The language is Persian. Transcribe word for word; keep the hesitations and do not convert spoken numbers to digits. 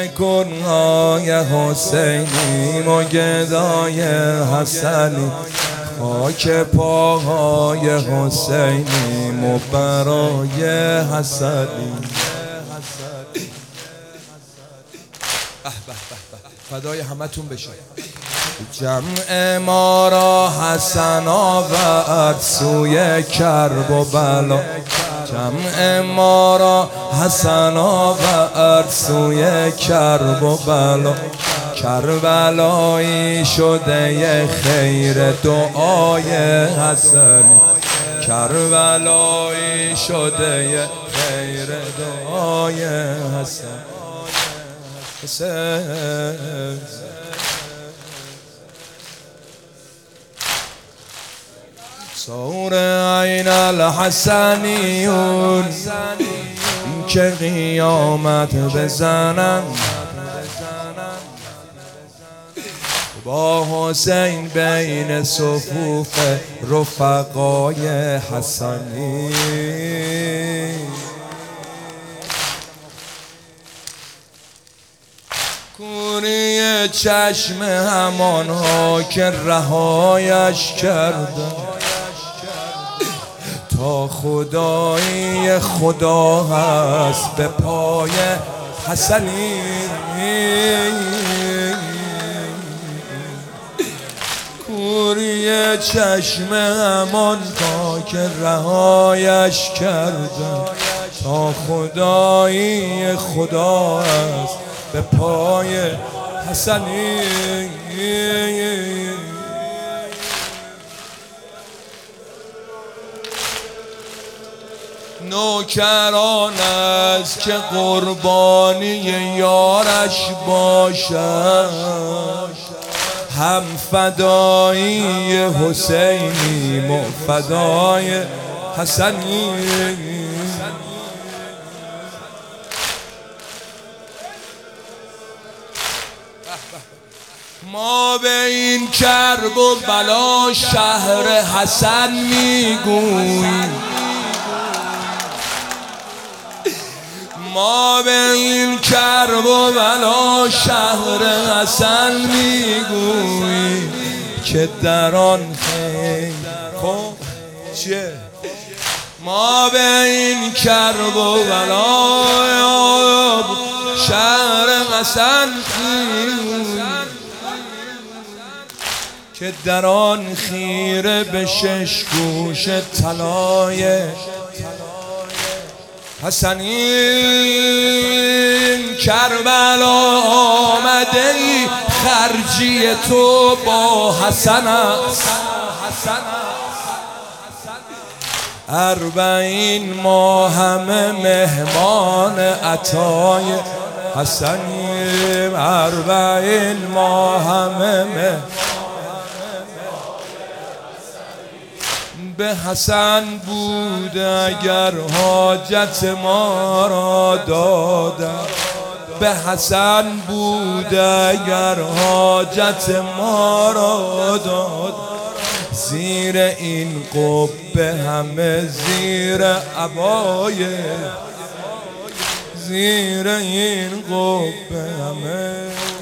کنهای حسینیم و گدای حسنی، خاک پاهای حسینیم و برای حسنی. فدای همتون بشه. جمع ما را حسن آورد سوی کرب و بلا، جمع ما را حسن آورد سوی کرب و بلا. کربلایی شده خیر دعای حسن، کربلایی شده خیر دعای حسن. حسن صور عین الحسنیون که قیامت بزنن، با حسین بین صفوف رفقای حسنی. کوری چشم همانها که رهایش کردن، تا خدایی خدا هست به پای حسنی. کوری چشم همان تا که رهایش کردن، تا خدایی خدا هست به پای حسنی. نوکران است که قربانی یارش باشد، هم فدایی حسینی و فدای حسنی. ما به این کرب و بلا شهر حسن میگوییم، ما به این کرب و بلا شهر حسن میگوییم که در آن خیر. خب چیه؟ ما به این کرب و بلا شهر حسن میگوییم که در آن خیره به شش گوش طلای حسنی. کربلا آمده ای خرجی تو با حسن است، اربعین ما همه مهمان عطای حسنیم، اربعین ما همه مهمان به حسن بود اگر حاجت ما را دادم، به حسن بود اگر حاجت ما را داد. زیر این قبه همه زیر عبای، زیر این قبه همه